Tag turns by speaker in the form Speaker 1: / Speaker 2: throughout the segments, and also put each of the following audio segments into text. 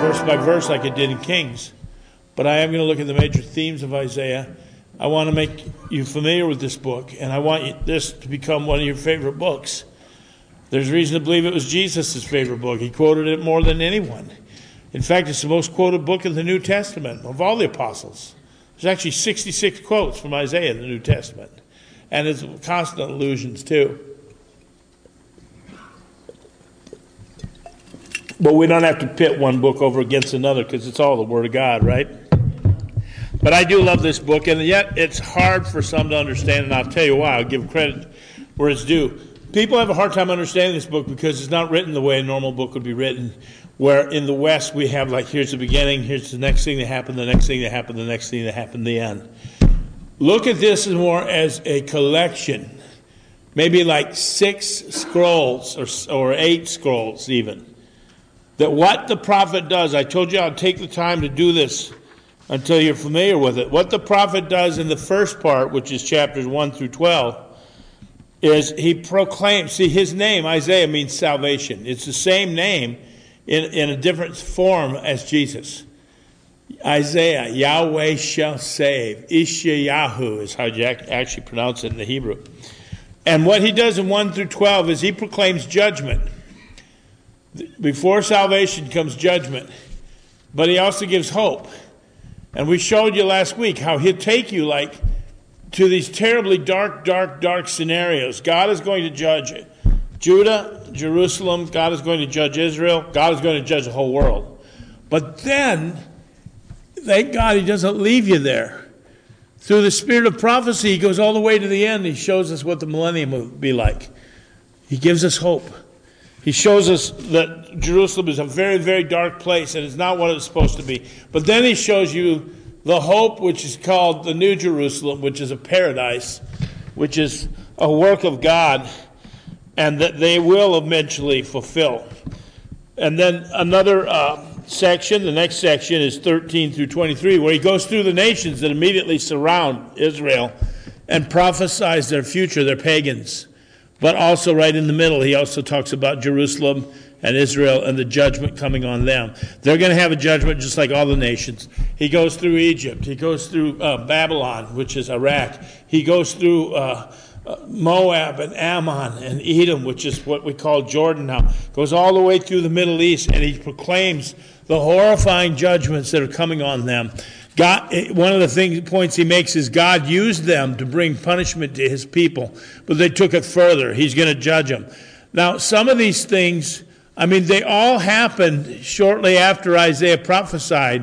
Speaker 1: verse by verse like it did in Kings. But I am going to look at the major themes of Isaiah. I want to make you familiar with this book, and I want this to become one of your favorite books. There's reason to believe it was Jesus' favorite book. He quoted it more than anyone. In fact, it's the most quoted book in the New Testament of all the apostles. There's actually 66 quotes from Isaiah in the New Testament. And it's constant allusions, too. But we don't have to pit one book over against another because it's all the Word of God, right? But I do love this book, and yet it's hard for some to understand, and I'll tell you why. I'll give credit where it's due. People have a hard time understanding this book because it's not written the way a normal book would be written, where in the West we have like, here's the beginning, here's the next thing that happened, the next thing that happened, the next thing that happened, the end. Look at this more as a collection, maybe like 6 scrolls or 8 scrolls even. That what the prophet does, I told you I'll take the time to do this until you're familiar with it. What the prophet does in the first part, which is chapters 1 through 12, is he proclaims, see, his name, Isaiah, means salvation. It's the same name in a different form as Jesus. Isaiah, Yahweh shall save. Ishayahu is how you actually pronounce it in the Hebrew. And what he does in 1 through 12 is he proclaims judgment. Before salvation comes judgment. But he also gives hope. And we showed you last week how he'll take you like to these terribly dark, dark, dark scenarios. God is going to judge Judah, Jerusalem. God is going to judge Israel. God is going to judge the whole world. But then, thank God he doesn't leave you there. Through the spirit of prophecy, he goes all the way to the end. He shows us what the millennium will be like. He gives us hope. He shows us that Jerusalem is a very, very dark place, and it's not what it's supposed to be. But then he shows you the hope, which is called the New Jerusalem, which is a paradise, which is a work of God, and that they will eventually fulfill. And then another section, the next section is 13 through 23, where he goes through the nations that immediately surround Israel and prophesies their future, their pagans. But also right in the middle, he also talks about Jerusalem and Israel and the judgment coming on them. They're going to have a judgment just like all the nations. He goes through Egypt. He goes through Babylon, which is Iraq. He goes through Moab and Ammon and Edom, which is what we call Jordan now. Goes all the way through the Middle East, and he proclaims the horrifying judgments that are coming on them. God, one of the points he makes is God used them to bring punishment to his people, but they took it further. He's going to judge them. Now, some of these things, I mean, they all happened shortly after Isaiah prophesied,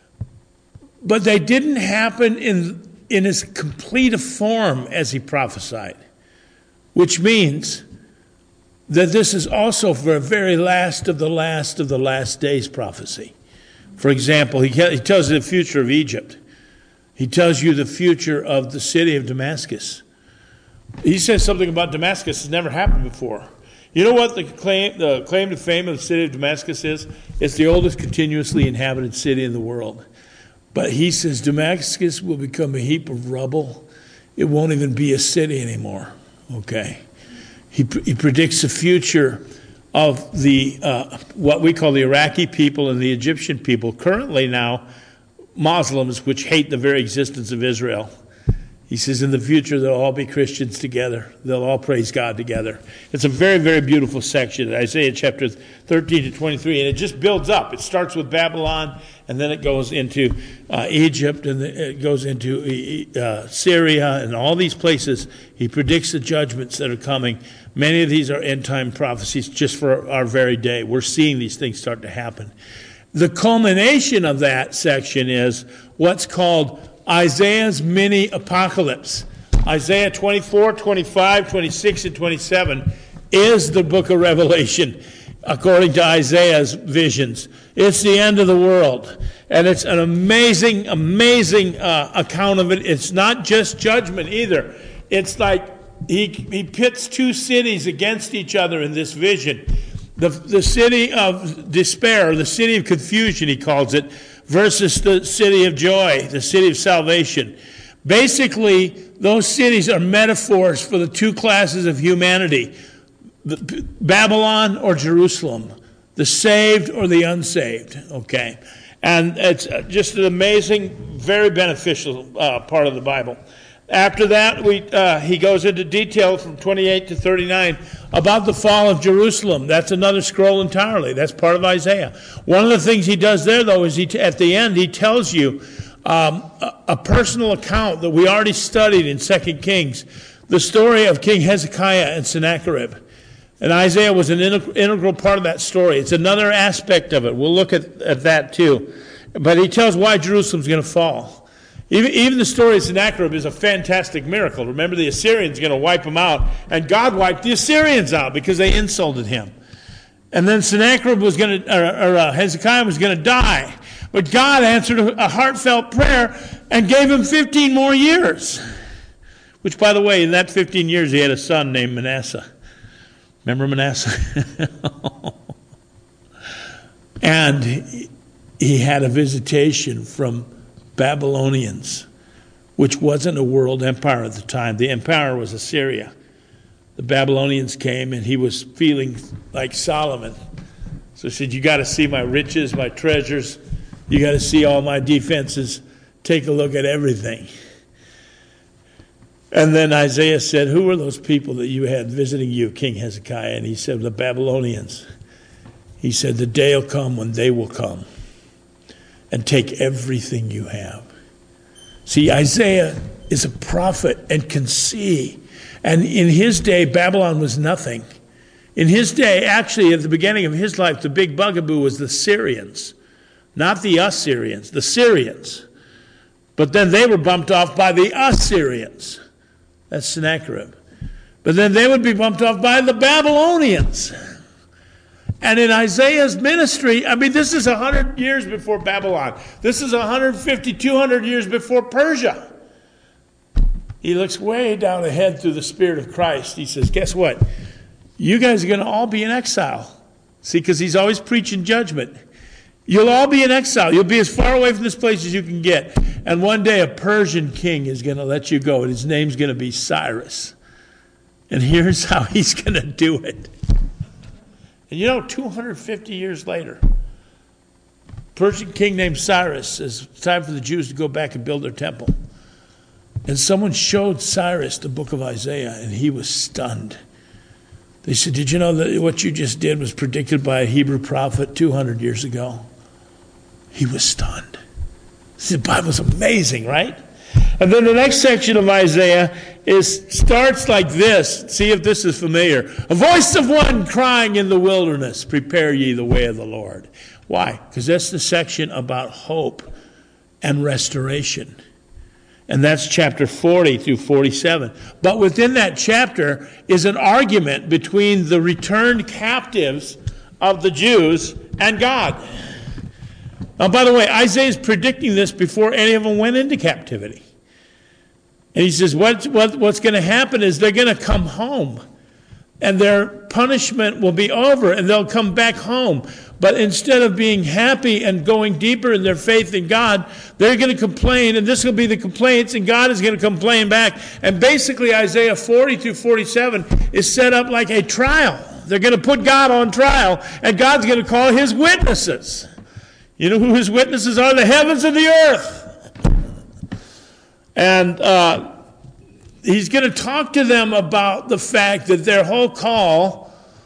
Speaker 1: but they didn't happen in as complete a form as he prophesied, which means that this is also for a very last of the last days prophecy. For example, he tells you the future of Egypt. He tells you the future of the city of Damascus. He says something about Damascus that's never happened before. You know what the claim to fame of the city of Damascus is? It's the oldest continuously inhabited city in the world. But he says Damascus will become a heap of rubble. It won't even be a city anymore. Okay. He predicts the future of the what we call the Iraqi people and the Egyptian people, currently now Muslims, which hate the very existence of Israel. He says in the future they'll all be Christians together. They'll all praise God together. It's a very, very beautiful section, Isaiah chapter 13 to 23, and it just builds up. It starts with Babylon, and then it goes into Egypt, and it goes into Syria, and all these places. He predicts the judgments that are coming. Many of these are end-time prophecies just for our very day. We're seeing these things start to happen. The culmination of that section is what's called Isaiah's mini-apocalypse. Isaiah 24, 25, 26, and 27 is the book of Revelation, according to Isaiah's visions. It's the end of the world. And it's an amazing, amazing account of it. It's not just judgment either. It's like he pits two cities against each other in this vision. The city of despair, the city of confusion, he calls it, versus the city of joy, the city of salvation. Basically, those cities are metaphors for the two classes of humanity, Babylon or Jerusalem. the saved or the unsaved, okay? And it's just an amazing, very beneficial part of the Bible. After that, he goes into detail from 28 to 39 about the fall of Jerusalem. That's another scroll entirely. That's part of Isaiah. One of the things he does there, though, is at the end he tells you a personal account that we already studied in 2 Kings, the story of King Hezekiah and Sennacherib. And Isaiah was an integral part of that story. It's another aspect of it. We'll look at that too. But he tells why Jerusalem's going to fall. Even the story of Sennacherib is a fantastic miracle. Remember, the Assyrians are going to wipe them out. And God wiped the Assyrians out because they insulted him. And then Sennacherib was going to, Hezekiah was going to die. But God answered a heartfelt prayer and gave him 15 more years. Which, by the way, in that 15 years, he had a son named Manasseh. Remember Manasseh? And he had a visitation from Babylonians, which wasn't a world empire at the time. The empire was Assyria. The Babylonians came, and he was feeling like Solomon. So he said, you got to see my riches, my treasures. You got to see all my defenses. Take a look at everything. And then Isaiah said, who were those people that you had visiting you, King Hezekiah? And he said, the Babylonians. He said, the day will come when they will come and take everything you have. See, Isaiah is a prophet and can see. And in his day, Babylon was nothing. In his day, actually, at the beginning of his life, the big bugaboo was the Syrians. Not the Assyrians, the Syrians. But then they were bumped off by the Assyrians. That's Sennacherib. But then they would be bumped off by the Babylonians. And in Isaiah's ministry, I mean, this is 100 years before Babylon. This is 150, 200 years before Persia. He looks way down ahead through the Spirit of Christ. He says, guess what? You guys are going to all be in exile. See, because he's always preaching judgment. You'll all be in exile. You'll be as far away from this place as you can get. And one day a Persian king is going to let you go, and his name's going to be Cyrus. And here's how he's going to do it. And 250 years later, Persian king named Cyrus says, it's time for the Jews to go back and build their temple. And someone showed Cyrus the book of Isaiah, and he was stunned. They said, did you know that what you just did was predicted by a Hebrew prophet 200 years ago? He was stunned. The Bible's amazing, right? And then the next section of Isaiah starts like this. See if this is familiar. A voice of one crying in the wilderness, prepare ye the way of the Lord. Why? Because that's the section about hope and restoration. And that's chapter 40 through 47. But within that chapter is an argument between the returned captives of the Jews and God. Now, by the way, Isaiah is predicting this before any of them went into captivity. And he says what's going to happen is they're going to come home. And their punishment will be over, and they'll come back home. But instead of being happy and going deeper in their faith in God, they're going to complain, and this will be the complaints, and God is going to complain back. And basically, Isaiah 40 through 47 is set up like a trial. They're going to put God on trial, and God's going to call his witnesses. You know who his witnesses are? The heavens and the earth. And he's going to talk to them about the fact that their whole call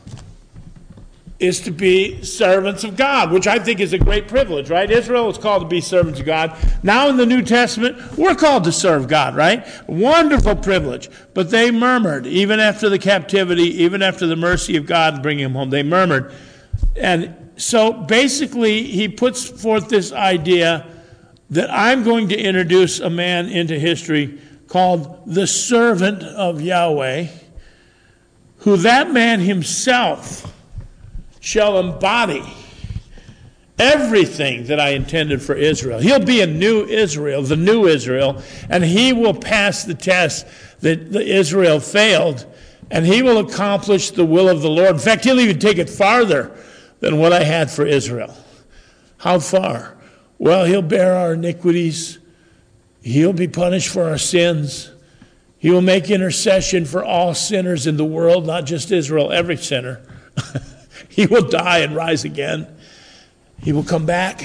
Speaker 1: is to be servants of God, which I think is a great privilege, right? Israel is called to be servants of God. Now in the New Testament, we're called to serve God, right? Wonderful privilege. But they murmured, even after the captivity, even after the mercy of God bringing them home, they murmured. And so basically, he puts forth this idea that I'm going to introduce a man into history called the servant of Yahweh, who that man himself shall embody everything that I intended for Israel. He'll be a new Israel, the new Israel, and he will pass the test that Israel failed, and he will accomplish the will of the Lord. In fact, he'll even take it farther than what I had for Israel. How far? Well, he'll bear our iniquities. He'll be punished for our sins. He will make intercession for all sinners in the world, not just Israel, every sinner. He will die and rise again. He will come back.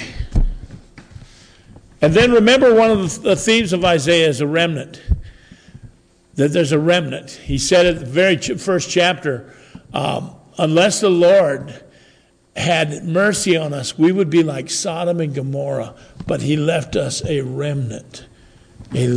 Speaker 1: And then remember, one of the themes of Isaiah is a remnant. That there's a remnant. He said at the very first chapter, unless the Lord had mercy on us, we would be like Sodom and Gomorrah. But he left us a remnant. A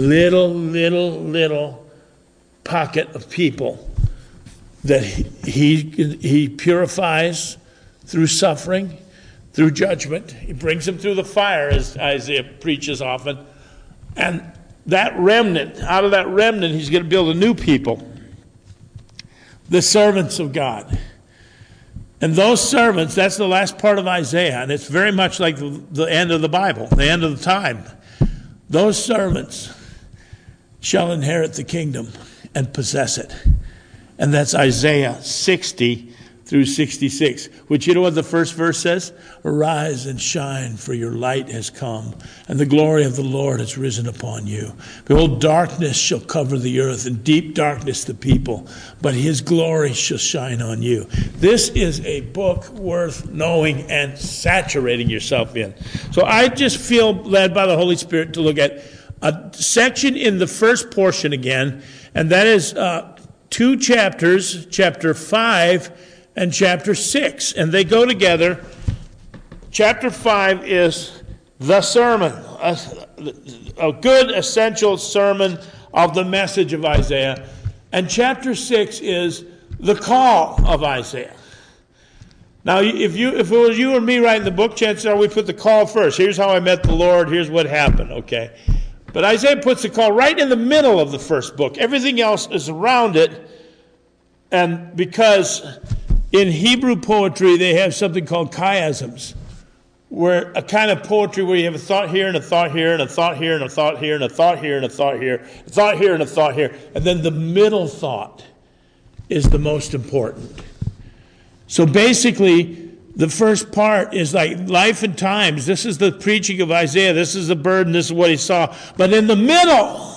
Speaker 1: little pocket of people that he purifies through suffering, through judgment. He brings them through the fire, as Isaiah preaches often. And that remnant, out of that remnant, he's going to build a new people. The servants of God. And those servants, that's the last part of Isaiah, and it's very much like the end of the Bible, the end of the time. Those servants shall inherit the kingdom and possess it. And that's Isaiah 60 through 66, which you know what the first verse says? Arise and shine, for your light has come, and the glory of the Lord has risen upon you. Behold, darkness shall cover the earth, and deep darkness the people, but his glory shall shine on you. This is a book worth knowing and saturating yourself in. So I just feel led by the Holy Spirit to look at a section in the first portion again, and that is 2 chapters, chapter 5 and chapter 6, and they go together. Chapter 5 is the sermon, a good essential sermon of the message of Isaiah, and chapter 6 is the call of Isaiah. Now, if it was you or me writing the book, chances are we put the call first. Here's how I met the Lord, here's what happened, okay? But Isaiah puts the call right in the middle of the first book. Everything else is around it, and because in Hebrew poetry, they have something called chiasms, where a kind of poetry where you have a thought here and a thought here and a thought here and a thought here and a thought here and a thought here, a thought here and a thought here. And then the middle thought is the most important. So basically, the first part is like life and times. This is the preaching of Isaiah. This is the burden. This is what he saw. But in the middle,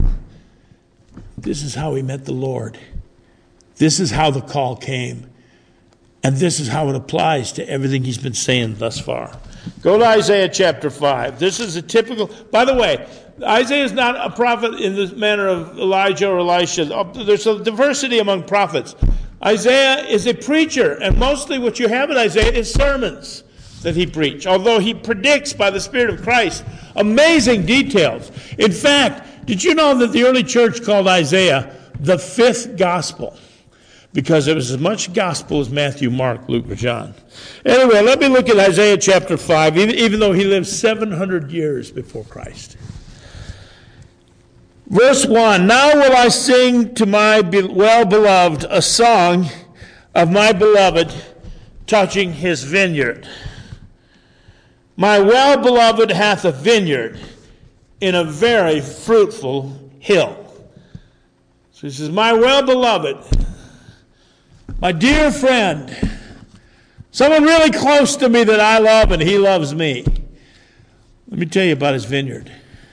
Speaker 1: this is how he met the Lord. This is how the call came. And this is how it applies to everything he's been saying thus far. Go to Isaiah chapter 5. This is a typical... By the way, Isaiah is not a prophet in the manner of Elijah or Elisha. There's a diversity among prophets. Isaiah is a preacher, and mostly what you have in Isaiah is sermons that he preached, although he predicts by the Spirit of Christ amazing details. In fact, did you know that the early church called Isaiah the fifth gospel? Because it was as much gospel as Matthew, Mark, Luke, or John. Anyway, let me look at Isaiah chapter 5, even though he lived 700 years before Christ. Verse 1, Now will I sing to my well-beloved a song of my beloved touching his vineyard. My well-beloved hath a vineyard in a very fruitful hill. So he says, my well-beloved, my dear friend, someone really close to me that I love and he loves me. Let me tell you about his vineyard.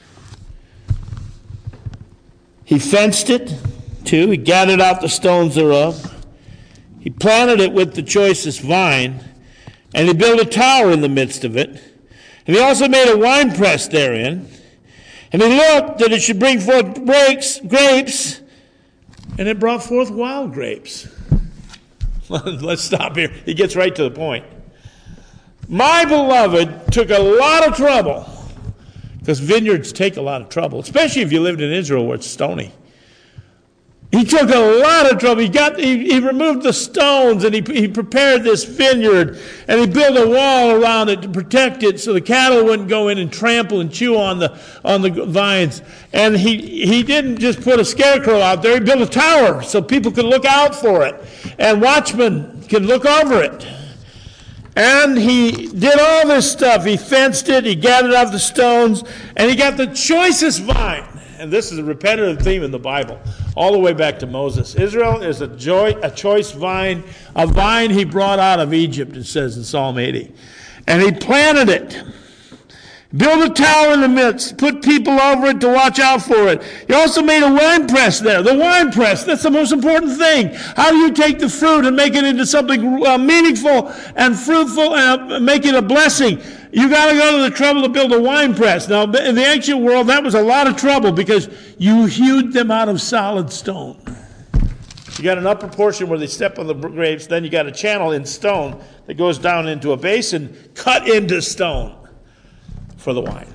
Speaker 1: He fenced it, too. He gathered out the stones thereof. He planted it with the choicest vine, and he built a tower in the midst of it. And he also made a winepress therein. And he looked that it should bring forth grapes, and it brought forth wild grapes. Let's stop here. He gets right to the point. My beloved took a lot of trouble, because vineyards take a lot of trouble, especially if you lived in Israel where it's stony. He took a lot of trouble. He removed the stones, and he prepared this vineyard, and he built a wall around it to protect it so the cattle wouldn't go in and trample and chew on the vines. And he didn't just put a scarecrow out there. He built a tower so people could look out for it, and watchmen could look over it. And he did all this stuff. He fenced it, he gathered up the stones, and he got the choicest vine. And this is a repetitive theme in the Bible, all the way back to Moses. Israel is a choice vine, a vine he brought out of Egypt, it says in Psalm 80. And he planted it. Build a tower in the midst. Put people over it to watch out for it. He also made a wine press there. The wine press, that's the most important thing. How do you take the fruit and make it into something meaningful and fruitful and make it a blessing? You got to go to the trouble to build a wine press. Now, in the ancient world, that was a lot of trouble because you hewed them out of solid stone. You got an upper portion where they step on the grapes, then you got a channel in stone that goes down into a basin cut into stone for the wine.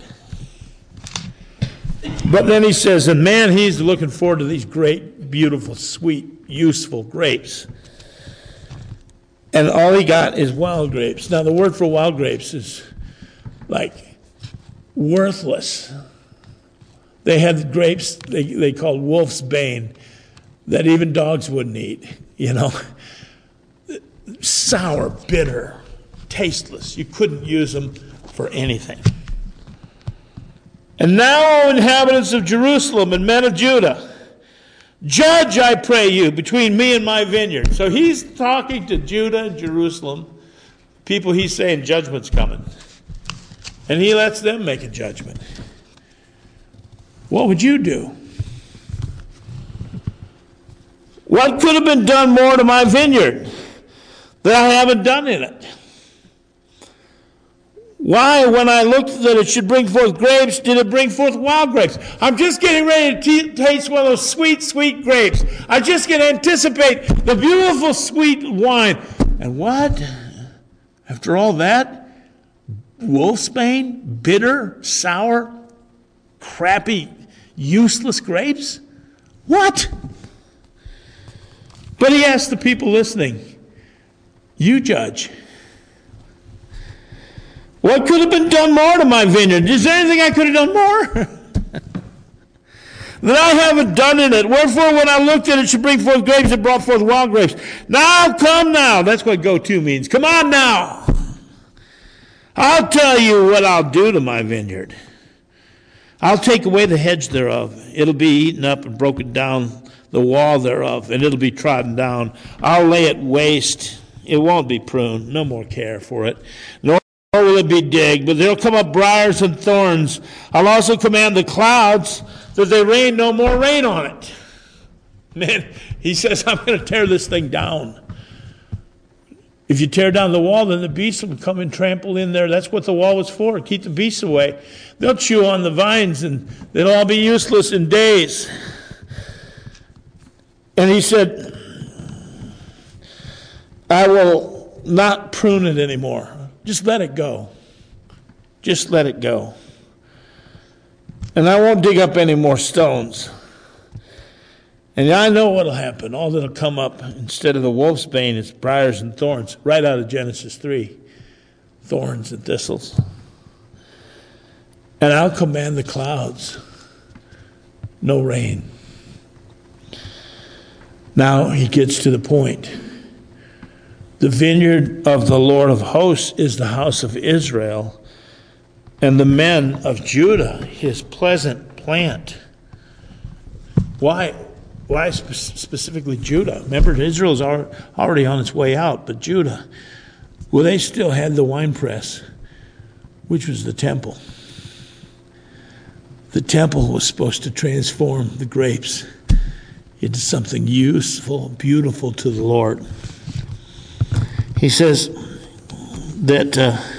Speaker 1: But then he says, and man, he's looking forward to these great, beautiful, sweet, useful grapes. And all he got is wild grapes. Now, the word for wild grapes is like worthless. They had grapes they called wolf's bane that even dogs wouldn't eat, Sour, bitter, tasteless. You couldn't use them for anything. And now, inhabitants of Jerusalem and men of Judah, judge, I pray you, between me and my vineyard. So he's talking to Judah and Jerusalem, people he's saying judgment's coming. And he lets them make a judgment. What would you do? What could have been done more to my vineyard that I haven't done in it? Why, when I looked that it should bring forth grapes, did it bring forth wild grapes? I'm just getting ready to taste one of those sweet, sweet grapes. I just can anticipate the beautiful, sweet wine. And what? After all that, wolfsbane, bitter, sour, crappy, useless grapes? What? But he asked the people listening, you judge. What could have been done more to my vineyard? Is there anything I could have done more? That I haven't done in it. Wherefore, when I looked at it, should bring forth grapes, it brought forth wild grapes. Now, come now. That's what go to means. Come on now. I'll tell you what I'll do to my vineyard. I'll take away the hedge thereof. It'll be eaten up and broken down, the wall thereof, and it'll be trodden down. I'll lay it waste. It won't be pruned. No more care for it. Nor will it be digged, but there'll come up briars and thorns. I'll also command the clouds that they rain no more rain on it. Man, he says, I'm going to tear this thing down. If you tear down the wall, then the beasts will come and trample in there. That's what the wall was for, keep the beasts away. They'll chew on the vines, and they'll all be useless in days. And he said, I will not prune it anymore. Just let it go. Just let it go. And I won't dig up any more stones. And I know what will happen. All that will come up instead of the wolf's bane is briars and thorns. Right out of Genesis 3. Thorns and thistles. And I'll command the clouds. No rain. Now he gets to the point. The vineyard of the Lord of hosts is the house of Israel, and the men of Judah, his pleasant plant. Why specifically Judah? Remember, Israel's already on its way out, but Judah, well, they still had the winepress, which was the temple. The temple was supposed to transform the grapes into something useful, beautiful to the Lord. He says that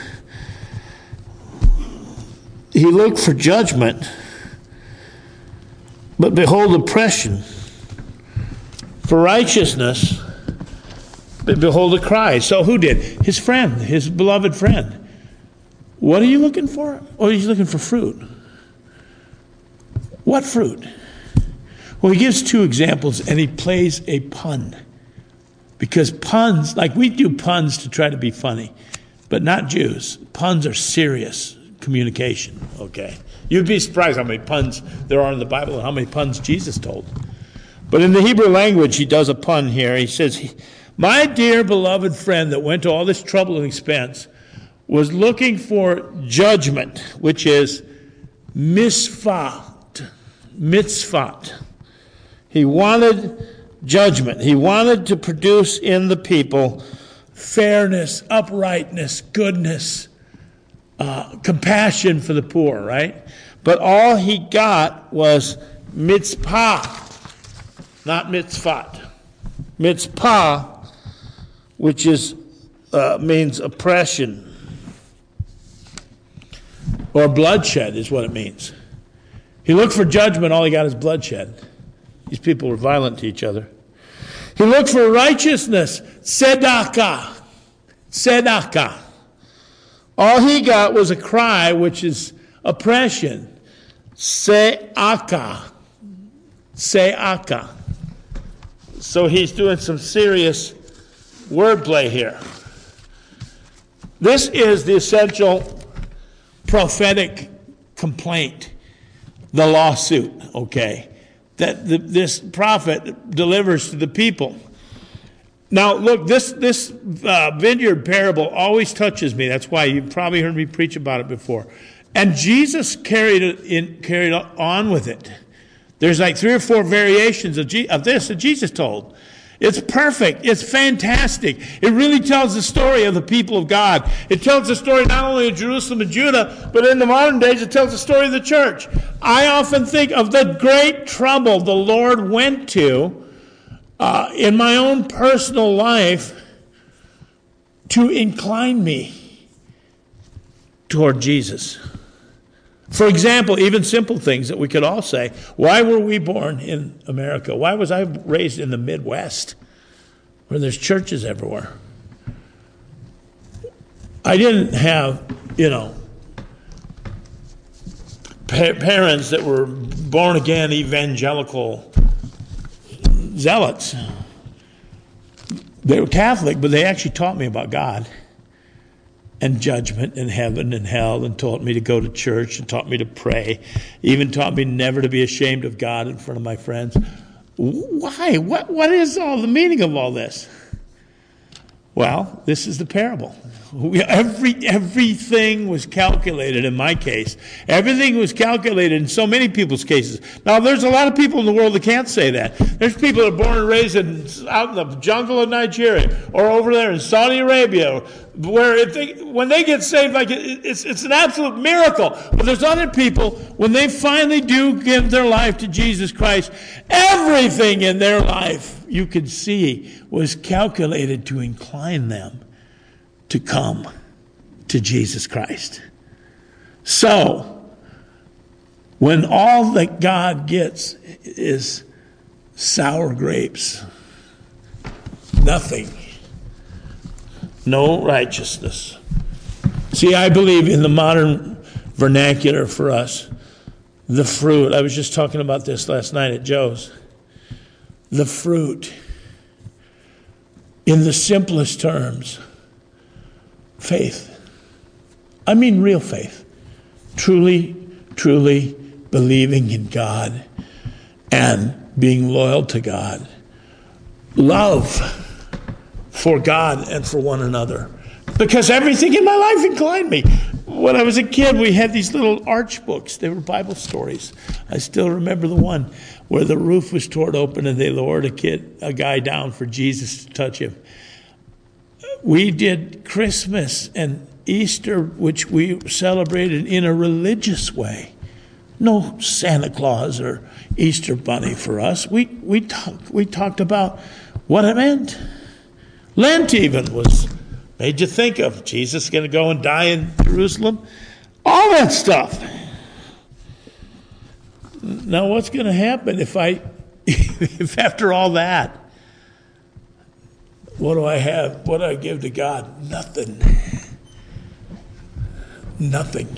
Speaker 1: he looked for judgment, but behold oppression. For righteousness, but behold a cry. So who did? His friend, his beloved friend. What are you looking for? Oh, he's looking for fruit. What fruit? Well, he gives two examples, and he plays a pun. Because puns, like we do puns to try to be funny, but not Jews. Puns are serious communication, okay? You'd be surprised how many puns there are in the Bible and how many puns Jesus told. But in the Hebrew language, he does a pun here. He says, my dear beloved friend that went to all this trouble and expense was looking for judgment, which is mitzvot. He wanted judgment. He wanted to produce in the people fairness, uprightness, goodness, compassion for the poor, right? But all he got was mitzpah, not mitzvot. Mitzpah, which means oppression or bloodshed is what it means. He looked for judgment, all he got is bloodshed. These people were violent to each other. He looked for righteousness, tzedakah. Tzedakah. All he got was a cry, which is oppression. Se'aka. Se'aka. So he's doing some serious wordplay here. This is the essential prophetic complaint, the lawsuit, okay, that this prophet delivers to the people. Now, look, this vineyard parable always touches me. That's why you've probably heard me preach about it before. And Jesus carried on with it. There's like 3 or 4 variations of this that Jesus told. It's perfect. It's fantastic. It really tells the story of the people of God. It tells the story not only of Jerusalem and Judah, but in the modern days, it tells the story of the church. I often think of the great trouble the Lord went to in my own personal life to incline me toward Jesus. For example, even simple things that we could all say. Why were we born in America? Why was I raised in the Midwest where there's churches everywhere? I didn't have, parents that were born-again evangelical zealots. They were Catholic, but they actually taught me about God and judgment and heaven and hell, and taught me to go to church and taught me to pray, even taught me never to be ashamed of God in front of my friends. Why? What is all the meaning of all this? Well, this is the parable. Everything was calculated in my case. Everything was calculated in so many people's cases. Now, there's a lot of people in the world that can't say that. There's people that are born and raised out in the jungle of Nigeria or over there in Saudi Arabia, where when they get saved, like it's an absolute miracle. But there's other people, when they finally do give their life to Jesus Christ, everything in their life, you could see, was calculated to incline them to come to Jesus Christ. So, when all that God gets is sour grapes, nothing, no righteousness. See, I believe in the modern vernacular for us, the fruit. I was just talking about this last night at Joe's. The fruit, in the simplest terms, faith. I mean real faith. Truly believing in God and being loyal to God. Love for God and for one another. Because everything in my life inclined me. When I was a kid, we had these little arch books. They were Bible stories. I still remember the one where the roof was torn open and they lowered a guy down for Jesus to touch him. We did Christmas and Easter, which we celebrated in a religious way. No Santa Claus or Easter Bunny for us. We talked about what it meant. Lent even made you think of Jesus going to go and die in Jerusalem. All that stuff. Now, what's going to happen if after all that, what do I have? What do I give to God? Nothing. Nothing.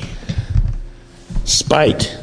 Speaker 1: Spite.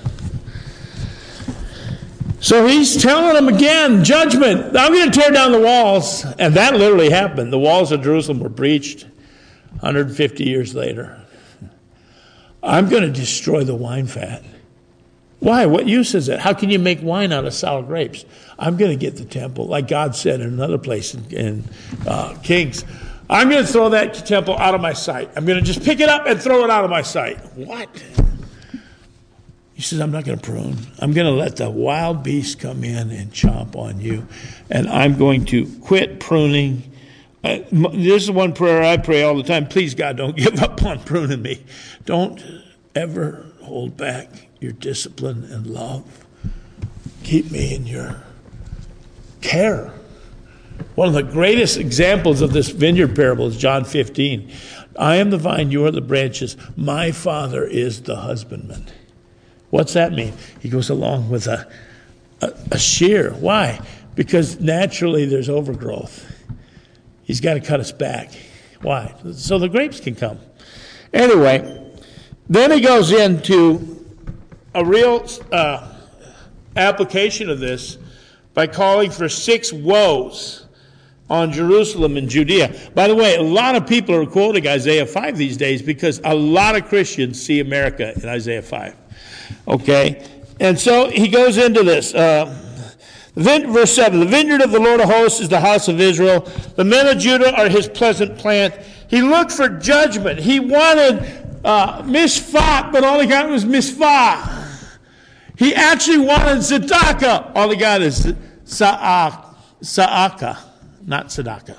Speaker 1: So he's telling them again, judgment. I'm going to tear down the walls. And that literally happened. The walls of Jerusalem were breached 150 years later. I'm going to destroy the wine fat. Why? What use is it? How can you make wine out of sour grapes? I'm going to get the temple, like God said in another place in Kings. I'm going to throw that temple out of my sight. I'm going to just pick it up and throw it out of my sight. What? He says, I'm not going to prune. I'm going to let the wild beast come in and chomp on you. And I'm going to quit pruning This is one prayer I pray all the time. Please, God, don't give up on pruning me. Don't ever hold back your discipline and love. Keep me in your care. One of the greatest examples of this vineyard parable is John 15. I am the vine, you are the branches. My Father is the husbandman. What's that mean? He goes along with a shear. Why? Because naturally there's overgrowth. He's got to cut us back. Why? So the grapes can come. Anyway, then he goes into a real application of this by calling for 6 woes on Jerusalem and Judea. By the way, a lot of people are quoting Isaiah 5 these days because a lot of Christians see America in Isaiah 5. Okay? And so he goes into this. Verse 7, the vineyard of the Lord of hosts is the house of Israel. The men of Judah are his pleasant plant. He looked for judgment. He wanted mishpat, but all he got was mishpah. He actually wanted tzedakah. All he got is sa'aka, not tzedakah.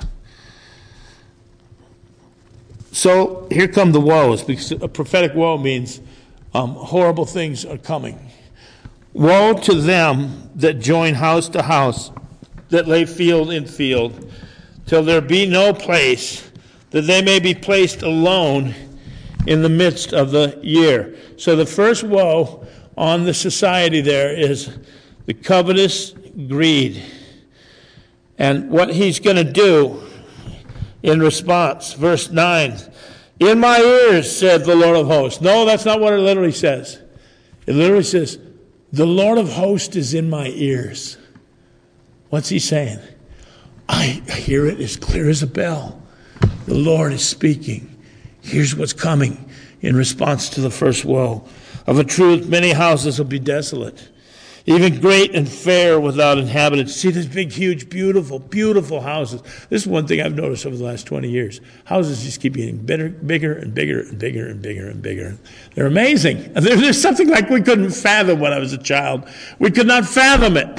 Speaker 1: So here come the woes, because a prophetic woe means horrible things are coming. Woe to them that join house to house, that lay field in field, till there be no place, that they may be placed alone in the midst of the year. So the first woe on the society there is the covetous greed. And what he's going to do in response, verse 9, in my ears, said the Lord of hosts. No, that's not what it literally says. It literally says, the Lord of hosts is in my ears. What's he saying? I hear it as clear as a bell. The Lord is speaking. Here's what's coming in response to the first woe. Of a truth, many houses will be desolate, even great and fair without inhabitants. See these big, huge, beautiful, beautiful houses. This is one thing I've noticed over the last 20 years. Houses just keep getting bigger and bigger and bigger and bigger and bigger. They're amazing. There's something like we couldn't fathom when I was a child. We could not fathom it.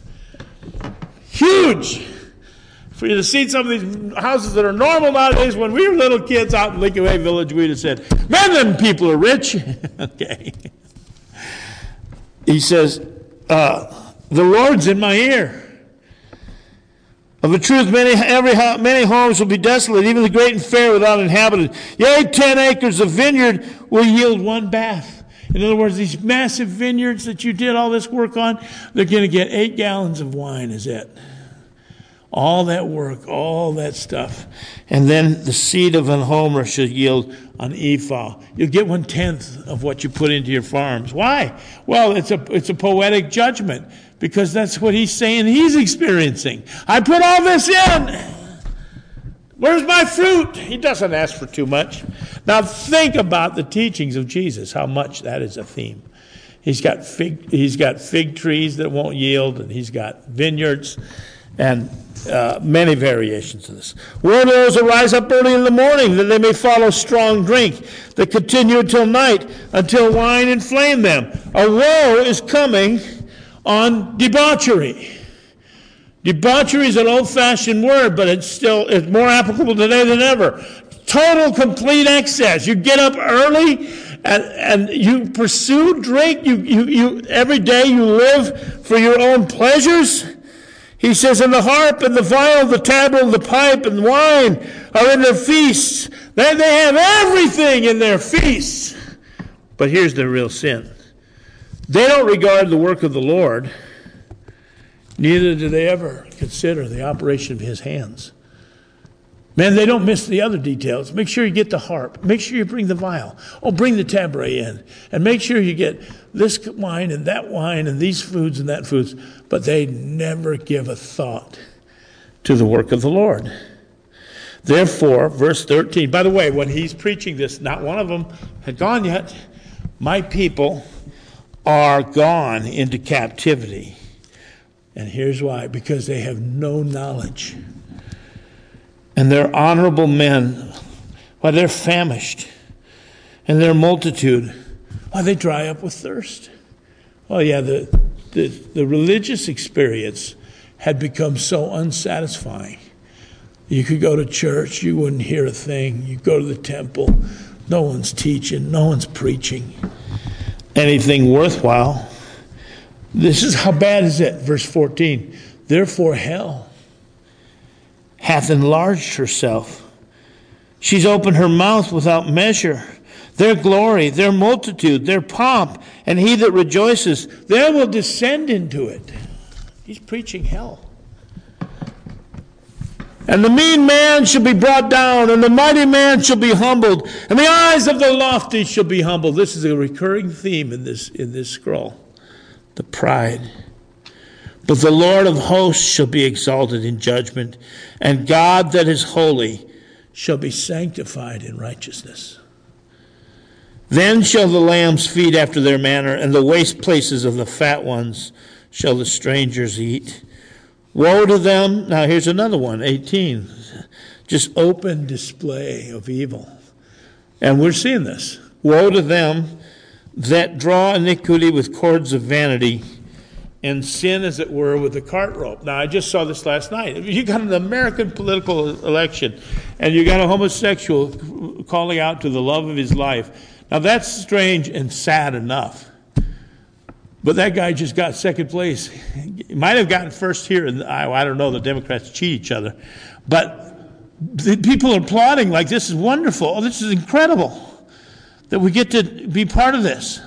Speaker 1: Huge. For you to see some of these houses that are normal nowadays, when we were little kids out in Lincoln Way Village, we'd have said, man, them people are rich. Okay. He says, the Lord's in my ear. Of a truth, many homes will be desolate, even the great and fair without inhabitant. Yea, 10 acres of vineyard will yield 1 bath. In other words, these massive vineyards that you did all this work on, they're going to get 8 gallons of wine, is it? All that work, all that stuff. And then the seed of an homer shall yield an ephah. You'll get 1/10 of what you put into your farms. Why? Well, it's a poetic judgment, because that's what he's saying he's experiencing. I put all this in. Where's my fruit? He doesn't ask for too much. Now think about the teachings of Jesus, how much that is a theme. He's got fig trees that won't yield, and he's got vineyards, and many variations of this. Woe to those that rise up early in the morning, that they may follow strong drink, that continue until night, until wine inflame them. A woe is coming on debauchery. Debauchery is an old-fashioned word, but it's more applicable today than ever. Total, complete excess. You get up early and you pursue drink. You every day you live for your own pleasures. He says, and the harp and the viol, the tabret, the pipe, and wine are in their feasts. They have everything in their feasts. But here's their real sin. They don't regard the work of the Lord. Neither do they ever consider the operation of his hands. Man, they don't miss the other details. Make sure you get the harp. Make sure you bring the viol. Oh, bring the tabret in. And make sure you get this wine and these foods and that foods. But they never give a thought to the work of the Lord. Therefore, verse 13. By the way, when he's preaching this, not one of them had gone yet. My people are gone into captivity. And here's why. Because they have no knowledge. And their honorable men, why, they're famished. And their multitude, why, they dry up with thirst. Oh yeah, the religious experience had become so unsatisfying
Speaker 2: You could go to church, you wouldn't hear a thing. You go to the temple, no one's teaching, no one's preaching anything worthwhile. This is how bad is it? Verse 14. Therefore hell hath enlarged herself. She's opened her mouth without measure. Their glory, their multitude, their pomp, and he that rejoices, there will descend into it. He's preaching hell. And the mean man shall be brought down, and the mighty man shall be humbled, and the eyes of the lofty shall be humbled. This is a recurring theme in this scroll. The pride. But the Lord of hosts shall be exalted in judgment, and God that is holy shall be sanctified in righteousness. Then shall the lambs feed after their manner, and the waste places of the fat ones shall the strangers eat. Woe to them. Now here's another one, 18. Just open display of evil. And we're seeing this. Woe to them that draw iniquity with cords of vanity, and sin, as it were, with a cart rope. Now, I just saw this last night. You got an American political election, and you got a homosexual calling out to the love of his life. Now, that's strange and sad enough. But that guy just got second place. He might have gotten first here in Iowa. I don't know. The Democrats cheat each other. But the people are applauding like this is wonderful. Oh, this is incredible that we get to be part of this.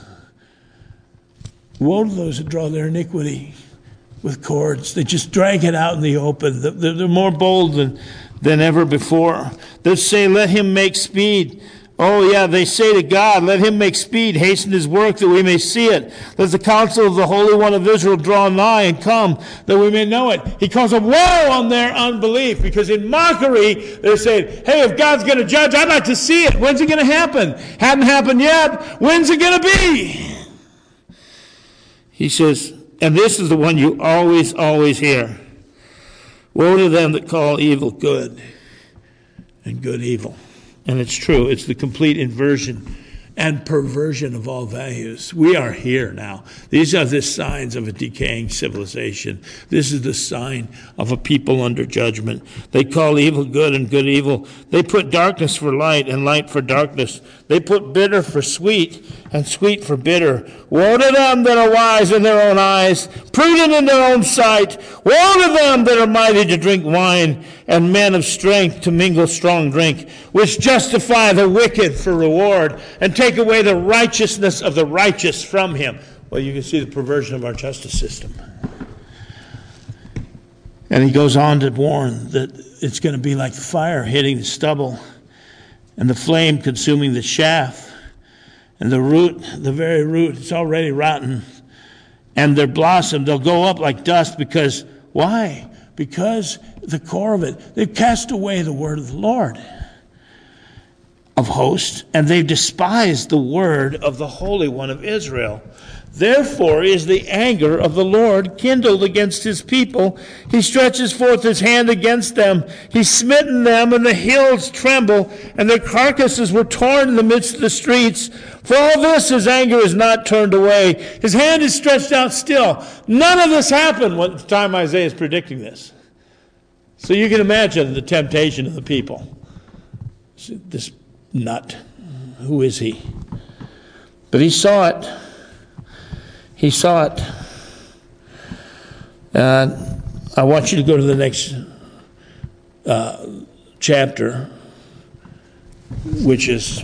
Speaker 2: Woe to those that draw their iniquity with cords. They just drag it out in the open. They're more bold than ever before. They say, let him make speed. Oh, yeah, they say to God, let him make speed, hasten his work that we may see it. Let the counsel of the Holy One of Israel draw nigh and come that we may know it. He calls a woe on their unbelief, because in mockery they're saying, hey, if God's going to judge, I'd like to see it. When's it going to happen? Hadn't happened yet. When's it going to be? He says, and this is the one you always, always hear. Woe to them that call evil good and good evil. And it's true. It's the complete inversion and perversion of all values. We are here now. These are the signs of a decaying civilization. This is the sign of a people under judgment. They call evil good and good evil. They put darkness for light and light for darkness. They put bitter for sweet and sweet for bitter. Woe to them that are wise in their own eyes, prudent in their own sight. Woe to them that are mighty to drink wine, and men of strength to mingle strong drink, which justify the wicked for reward, and take away the righteousness of the righteous from him. Well, you can see the perversion of our justice system. And he goes on to warn that it's going to be like the fire hitting the stubble, and the flame consuming the chaff, and the root, the very root, it's already rotten. And their blossom, they'll go up like dust because, why? Because the core of it, they've cast away the word of the Lord of hosts, and they've despised the word of the Holy One of Israel. Therefore is the anger of the Lord kindled against his people. He stretches forth his hand against them. He's smitten them, and the hills tremble, and their carcasses were torn in the midst of the streets. For all this his anger is not turned away. His hand is stretched out still. None of this happened at the time Isaiah is predicting this. So you can imagine the temptation of the people. This nut, who is he? But he saw it. He saw it. And I want you to go to the next chapter, which is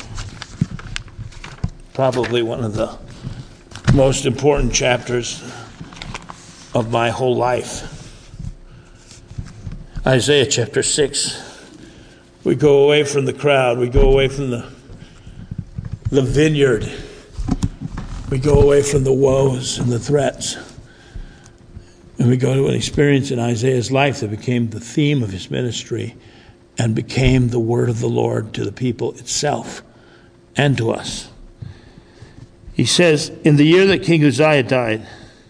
Speaker 2: probably one of the most important chapters of my whole life. Isaiah chapter 6. We go away from the crowd. We go away from the vineyard. We go away from the woes and the threats. And we go to an experience in Isaiah's life that became the theme of his ministry and became the word of the Lord to the people itself and to us. He says, in the year that King Uzziah died,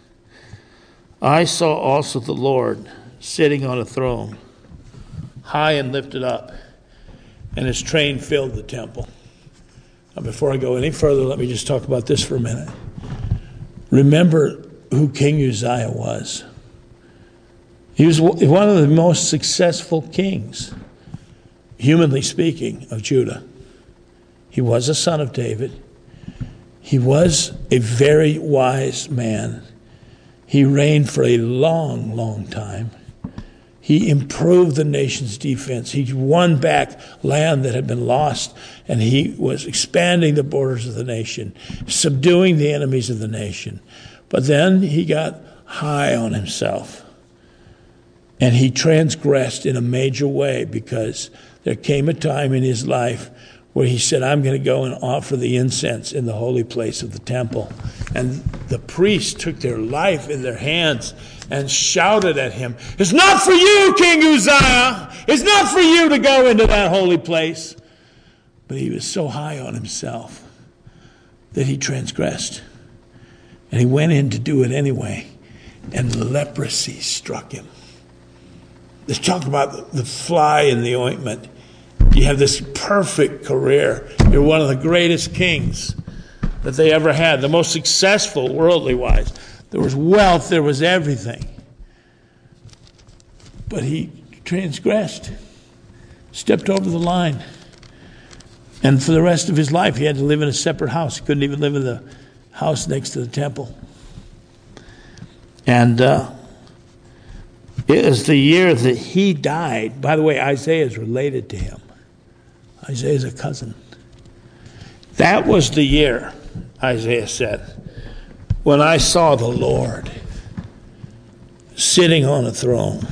Speaker 2: I saw also the Lord sitting on a throne, high and lifted up, and his train filled the temple. Now, before I go any further, let me just talk about this for a minute. Remember who King Uzziah was. He was one of the most successful kings, humanly speaking, of Judah. He was a son of David. He was a very wise man. He reigned for a long, long time. He improved the nation's defense. He won back land that had been lost, and he was expanding the borders of the nation, subduing the enemies of the nation. But then he got high on himself, and he transgressed in a major way, because there came a time in his life where he said, I'm going to go and offer the incense in the holy place of the temple. And the priests took their life in their hands and shouted at him, it's not for you, King Uzziah. It's not for you to go into that holy place. But he was so high on himself that he transgressed. And he went in to do it anyway. And leprosy struck him. Let's talk about the fly in the ointment. You have this perfect career. You're one of the greatest kings that they ever had, the most successful worldly wise. There was wealth, there was everything. But he transgressed, stepped over the line. And for the rest of his life, he had to live in a separate house. He couldn't even live in the house next to the temple. And it was the year that he died. By the way, Isaiah is related to him. Isaiah is a cousin. That was the year, Isaiah said, when I saw the Lord sitting on a throne,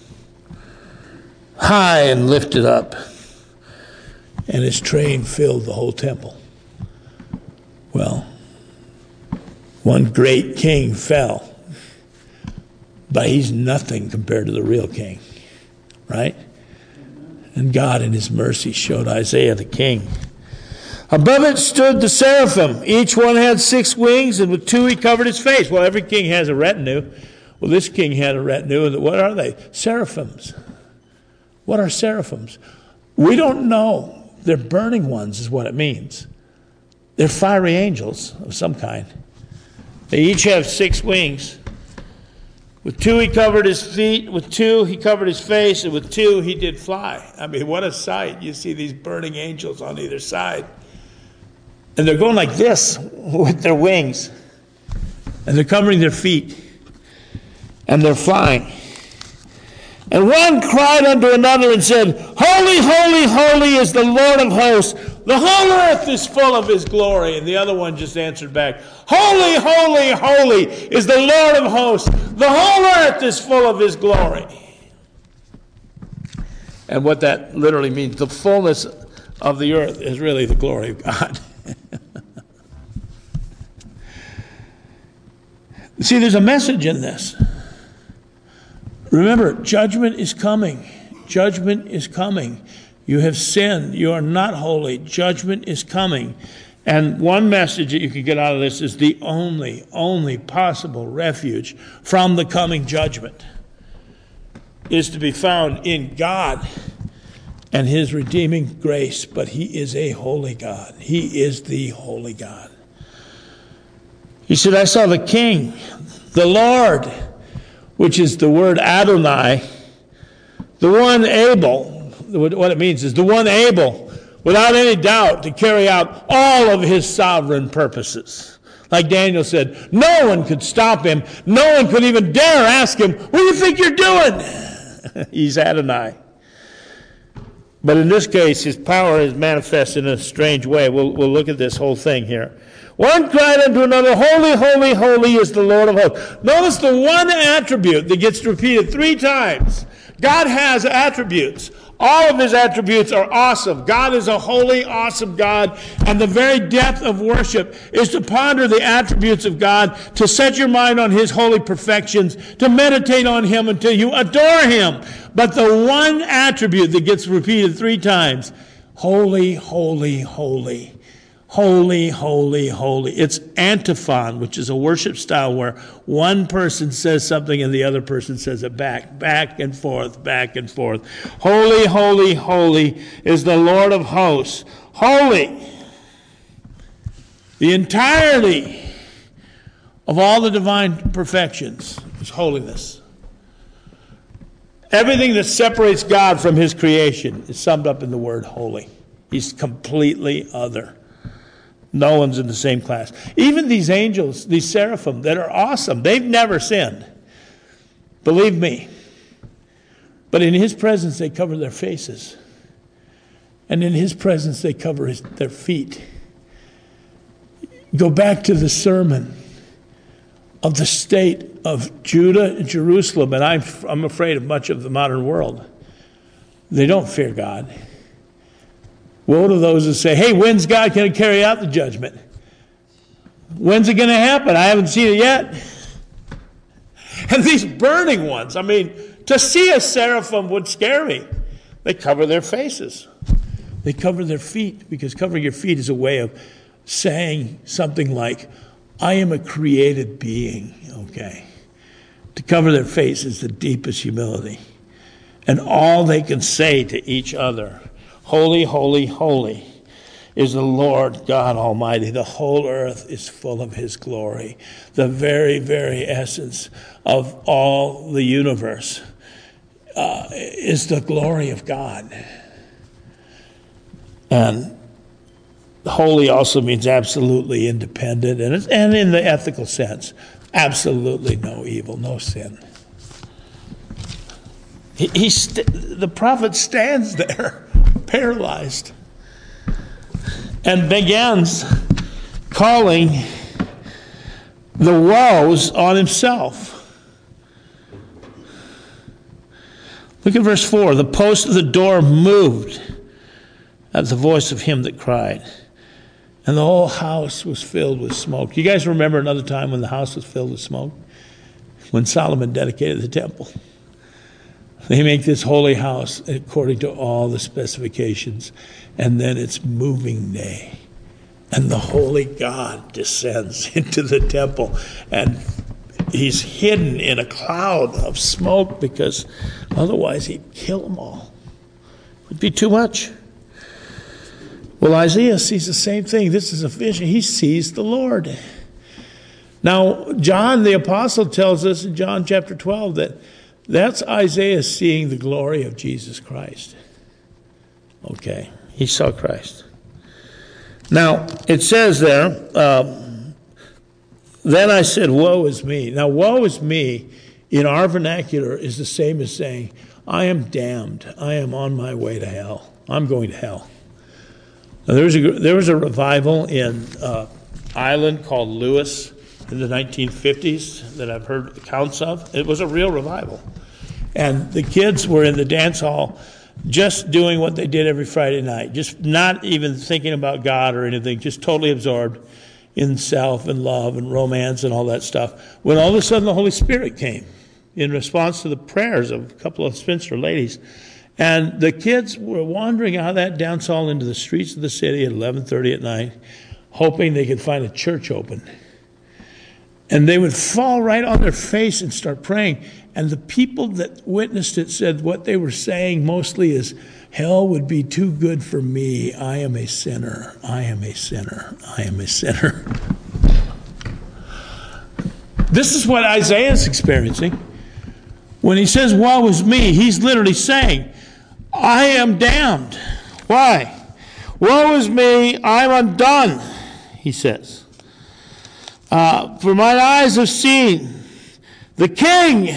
Speaker 2: high and lifted up, and his train filled the whole temple. Well, one great king fell, but he's nothing compared to the real king, right? And God in his mercy showed Isaiah the king. Above it stood the seraphim. Each one had 6 wings, and with 2 he covered his face. Well, every king has a retinue. Well, this king had a retinue, and what are they? Seraphims. What are seraphims? We don't know. They're burning ones is what it means. They're fiery angels of some kind. They each have 6 wings. With 2 he covered his feet, with 2 he covered his face, and with 2 he did fly. I mean, what a sight. You see these burning angels on either side. And they're going like this with their wings. And they're covering their feet. And they're flying. And one cried unto another and said, Holy, holy, holy is the Lord of hosts. The whole earth is full of his glory. And the other one just answered back, Holy, holy, holy is the Lord of hosts. The whole earth is full of his glory. And what that literally means, the fullness of the earth is really the glory of God. See, there's a message in this. Remember, judgment is coming. Judgment is coming. You have sinned. You are not holy. Judgment is coming. And one message that you can get out of this is the only possible refuge from the coming judgment is to be found in God and his redeeming grace. But he is a holy God. He is the holy God. He said, I saw the King, the Lord, which is the word Adonai, the one able. What it means is the one able, without any doubt, to carry out all of his sovereign purposes. Like Daniel said, no one could stop him. No one could even dare ask him, what do you think you're doing? He's Adonai. But in this case, his power is manifest in a strange way. We'll look at this whole thing here. One cried unto another, Holy, holy, holy is the Lord of hosts. Notice the one attribute that gets repeated 3 times. God has attributes. All of his attributes are awesome. God is a holy, awesome God. And the very depth of worship is to ponder the attributes of God, to set your mind on his holy perfections, to meditate on him until you adore him. But the one attribute that gets repeated 3 times, holy, holy, holy. Holy, holy, holy. It's antiphon, which is a worship style where one person says something and the other person says it back and forth, back and forth. Holy, holy, holy is the Lord of hosts. Holy. The entirety of all the divine perfections is holiness. Everything that separates God from his creation is summed up in the word holy. He's completely other. No one's in the same class. Even these angels, these seraphim that are awesome, they've never sinned. Believe me. But in his presence, they cover their faces. And in his presence, they cover their feet. Go back to the sermon of the state of Judah and Jerusalem, and I'm afraid of much of the modern world. They don't fear God. Woe to those who say, hey, when's God going to carry out the judgment? When's it going to happen? I haven't seen it yet. And these burning ones, I mean, to see a seraphim would scare me. They cover their faces. They cover their feet, because covering your feet is a way of saying something like, I am a created being, okay? To cover their face is the deepest humility. And all they can say to each other, holy, holy, holy is the Lord God Almighty. The whole earth is full of his glory. The very, very essence of all the universe is the glory of God. And holy also means absolutely independent, and in the ethical sense, absolutely no evil, no sin. The prophet stands there, paralyzed, and begins calling the woes on himself. Look at verse 4. The post of the door moved at the voice of him that cried, and the whole house was filled with smoke. You guys remember another time when the house was filled with smoke? When Solomon dedicated the temple. They make this holy house according to all the specifications, and then it's moving day. And the holy God descends into the temple, and he's hidden in a cloud of smoke, because otherwise he'd kill them all. It would be too much. Well, Isaiah sees the same thing. This is a vision. He sees the Lord. Now, John the apostle tells us in John chapter 12 that that's Isaiah seeing the glory of Jesus Christ. Okay, he saw Christ. Now, it says there, then I said, woe is me. Now, woe is me in our vernacular is the same as saying, I am damned. I am on my way to hell. I'm going to hell. Now, there was a revival in Ireland called Lewis in the 1950s that I've heard accounts of. It was a real revival. And the kids were in the dance hall just doing what they did every Friday night, just not even thinking about God or anything, just totally absorbed in self and love and romance and all that stuff. When all of a sudden the Holy Spirit came in response to the prayers of a couple of spinster ladies. And the kids were wandering out of that dance hall into the streets of the city at 11:30 at night, hoping they could find a church open. And they would fall right on their face and start praying. And the people that witnessed it said what they were saying mostly is, hell would be too good for me. I am a sinner. I am a sinner. I am a sinner. This is what Isaiah is experiencing. When he says, woe is me, he's literally saying, I am damned. Why? Woe is me, I'm undone, he says. For mine eyes have seen the King.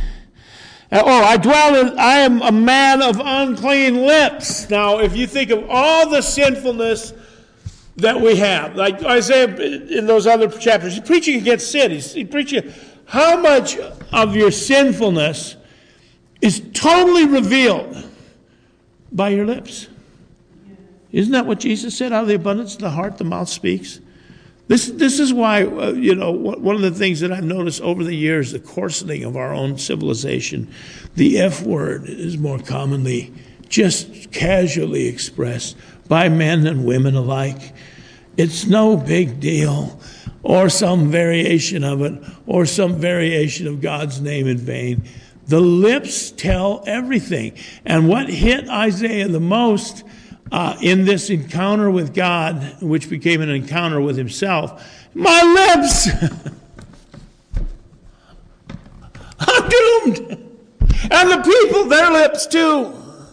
Speaker 2: I am a man of unclean lips. Now, if you think of all the sinfulness that we have, like Isaiah in those other chapters, he's preaching against sin. He's preaching how much of your sinfulness is totally revealed by your lips. Isn't that what Jesus said? Out of the abundance of the heart, the mouth speaks. This is why, one of the things that I've noticed over the years, the coarsening of our own civilization, the F word is more commonly just casually expressed by men and women alike. It's no big deal, or some variation of it, or some variation of God's name in vain. The lips tell everything. And what hit Isaiah the most in this encounter with God, which became an encounter with himself, my lips! I'm doomed! And the people, their lips too.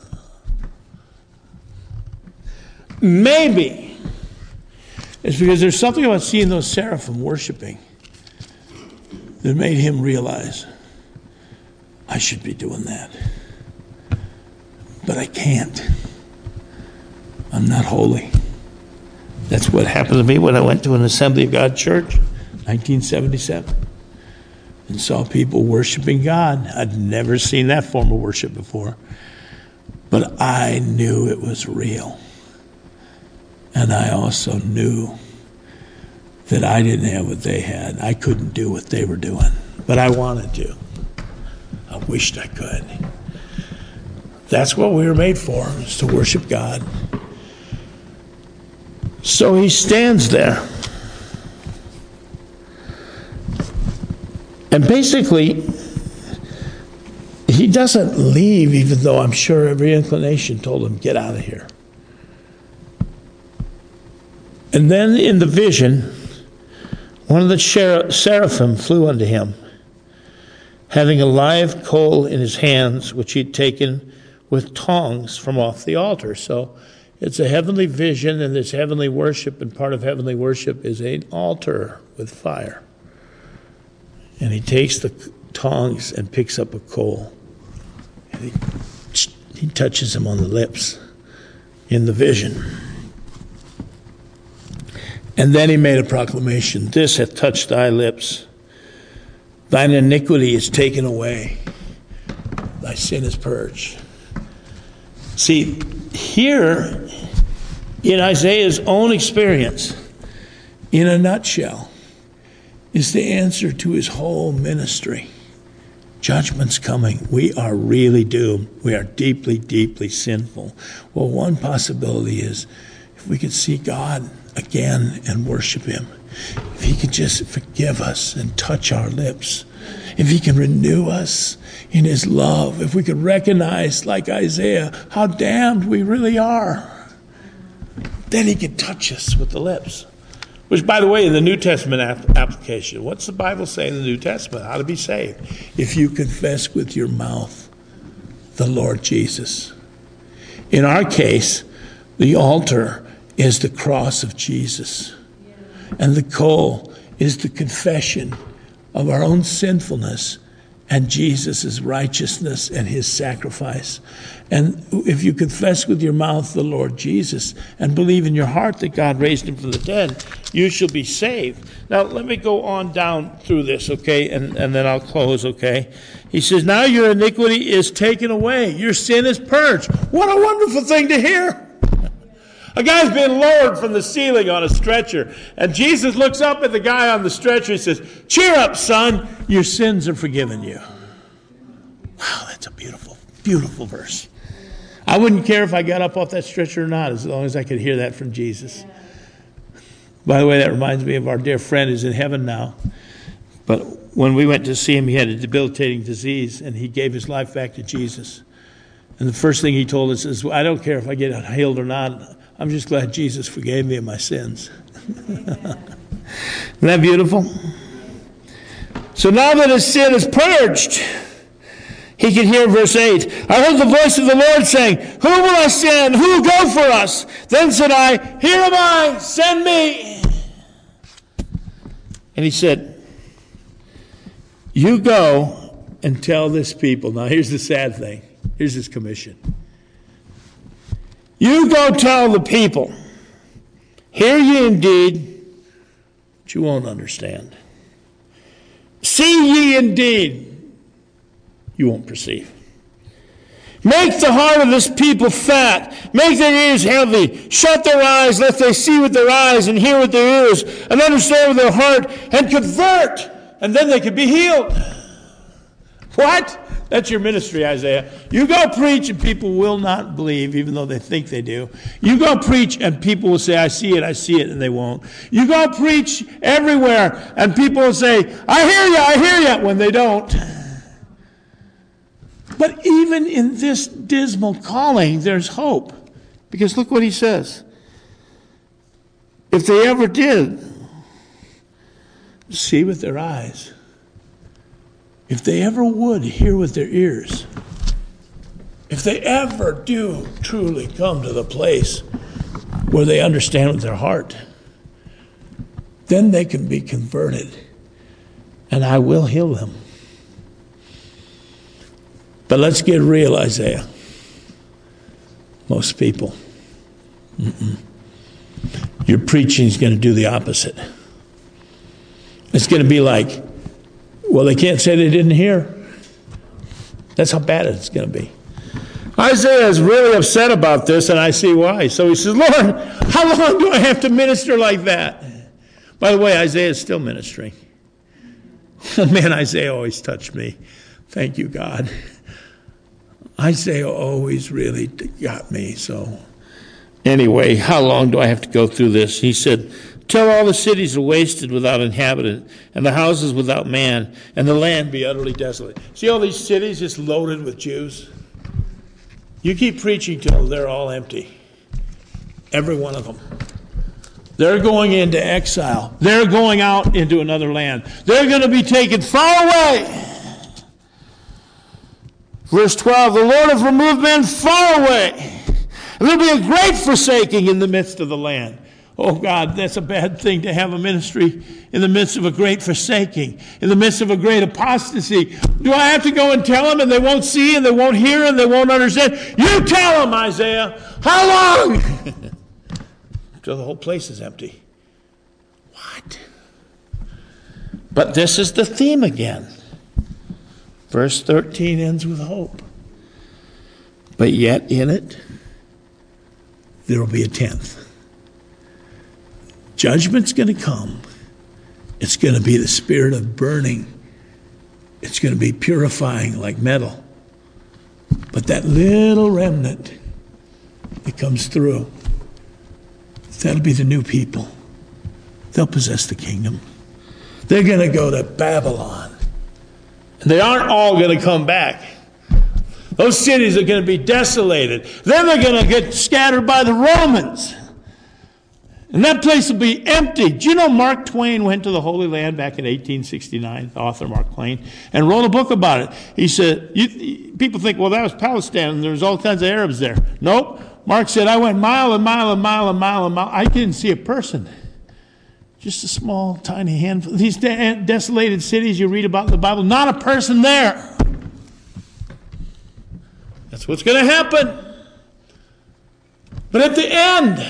Speaker 2: Maybe it's because there's something about seeing those seraphim worshiping that made him realize, I should be doing that. But I can't. I'm not holy. That's what happened to me when I went to an Assembly of God church, 1977, and saw people worshiping God. I'd never seen that form of worship before. But I knew it was real. And I also knew that I didn't have what they had. I couldn't do what they were doing. But I wanted to. I wished I could. That's what we were made for, is to worship God. So he stands there. And basically, he doesn't leave, even though I'm sure every inclination told him, get out of here. And then in the vision, one of the seraphim flew unto him, having a live coal in his hands, which he had taken with tongs from off the altar. So it's a heavenly vision, and there's heavenly worship, and part of heavenly worship is an altar with fire. And he takes the tongs and picks up a coal. And he touches him on the lips in the vision. And then he made a proclamation, this hath touched thy lips. Thine iniquity is taken away. Thy sin is purged. See, here in Isaiah's own experience, in a nutshell, is the answer to his whole ministry. Judgment's coming. We are really doomed. We are deeply, deeply sinful. Well, one possibility is if we could see God again and worship him, if he could just forgive us and touch our lips, if he can renew us in his love, if we could recognize, like Isaiah, how damned we really are, then he can touch us with the lips. Which, by the way, in the New Testament application, what's the Bible say in the New Testament? How to be saved? If you confess with your mouth the Lord Jesus. In our case, the altar is the cross of Jesus. And the coal is the confession of our own sinfulness and Jesus' righteousness and his sacrifice. And if you confess with your mouth the Lord Jesus and believe in your heart that God raised him from the dead, you shall be saved. Now, let me go on down through this, okay, and then I'll close, okay? He says, now your iniquity is taken away. Your sin is purged. What a wonderful thing to hear. A guy's been lowered from the ceiling on a stretcher, and Jesus looks up at the guy on the stretcher and says, cheer up, son, your sins are forgiven you. Wow, that's a beautiful, beautiful verse. I wouldn't care if I got up off that stretcher or not, as long as I could hear that from Jesus. By the way, that reminds me of our dear friend who's in heaven now. But when we went to see him, he had a debilitating disease, and he gave his life back to Jesus. And the first thing he told us is, I don't care if I get healed or not, I'm just glad Jesus forgave me of my sins. Isn't that beautiful? So now that his sin is purged, he can hear verse 8. I heard the voice of the Lord saying, who will I send? Who will go for us? Then said I, here am I, send me. And he said, you go and tell this people. Now here's the sad thing. Here's his commission. You go tell the people, hear ye indeed, but you won't understand. See ye indeed, you won't perceive. Make the heart of this people fat. Make their ears heavy. Shut their eyes, lest they see with their eyes and hear with their ears and understand with their heart and convert, and then they could be healed. What? That's your ministry, Isaiah. You go preach and people will not believe, even though they think they do. You go preach and people will say, I see it, and they won't. You go preach everywhere and people will say, I hear you, when they don't. But even in this dismal calling, there's hope. Because look what he says. If they ever did see with their eyes, if they ever would hear with their ears, they ever do truly come to the place where they understand with their heart, then they can be converted, and I will heal them. But let's get real, Isaiah. Most people, your preaching is going to do the opposite. It's going to be like, well, they can't say they didn't hear. That's how bad it's going to be. Isaiah is really upset about this, and I see why. So he says, Lord, how long do I have to minister like that? By the way, Isaiah is still ministering. Oh, man, Isaiah always touched me. Thank you, God. Isaiah always really got me. So anyway, how long do I have to go through this? He said, till all the cities are wasted without inhabitant, and the houses without man, and the land be utterly desolate. See all these cities just loaded with Jews? You keep preaching till they're all empty. Every one of them. They're going into exile. They're going out into another land. They're going to be taken far away. Verse 12, the Lord hath removed men far away. And there'll be a great forsaking in the midst of the land. Oh God, that's a bad thing to have a ministry in the midst of a great forsaking, in the midst of a great apostasy. Do I have to go and tell them and they won't see and they won't hear and they won't understand? You tell them, Isaiah. How long? Till the whole place is empty. What? But this is the theme again. Verse 13 ends with hope. But yet in it, there will be a tenth. Judgment's going to come. It's going to be the spirit of burning. It's going to be purifying like metal. But that little remnant that comes through, that'll be the new people. They'll possess the kingdom. They're going to go to Babylon. And they aren't all going to come back. Those cities are going to be desolated. Then they're going to get scattered by the Romans. And that place will be empty. Do you know Mark Twain went to the Holy Land back in 1869, the author Mark Twain, and wrote a book about it. He said, people think, well, that was Palestine, and there was all kinds of Arabs there. Nope. Mark said, I went mile and mile and mile and mile and mile. I didn't see a person. Just a small, tiny handful. These desolated cities you read about in the Bible, not a person there. That's what's going to happen. But at the end,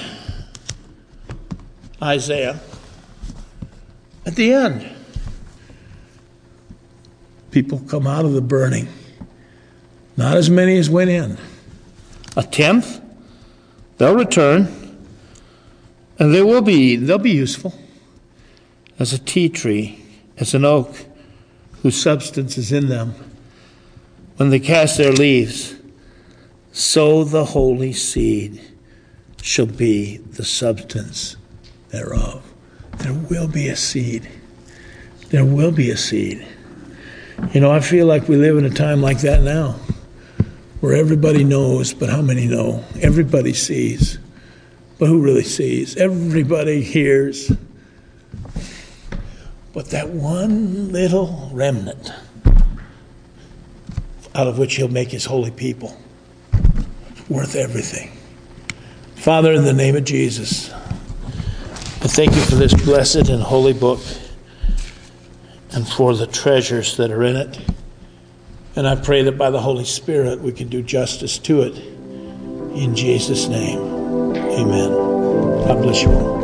Speaker 2: Isaiah, at the end, people come out of the burning. Not as many as went in. A tenth, they'll return, and they'll be useful. As a tea tree, as an oak, whose substance is in them. When they cast their leaves, so the holy seed shall be the substance thereof. There will be a seed. There will be a seed. You know, I feel like we live in a time like that now, where everybody knows, but how many know? Everybody sees, but who really sees? Everybody hears. But that one little remnant out of which he'll make his holy people, worth everything. Father, in the name of Jesus, I thank you for this blessed and holy book and for the treasures that are in it. And I pray that by the Holy Spirit we can do justice to it. In Jesus' name, amen. God bless you all.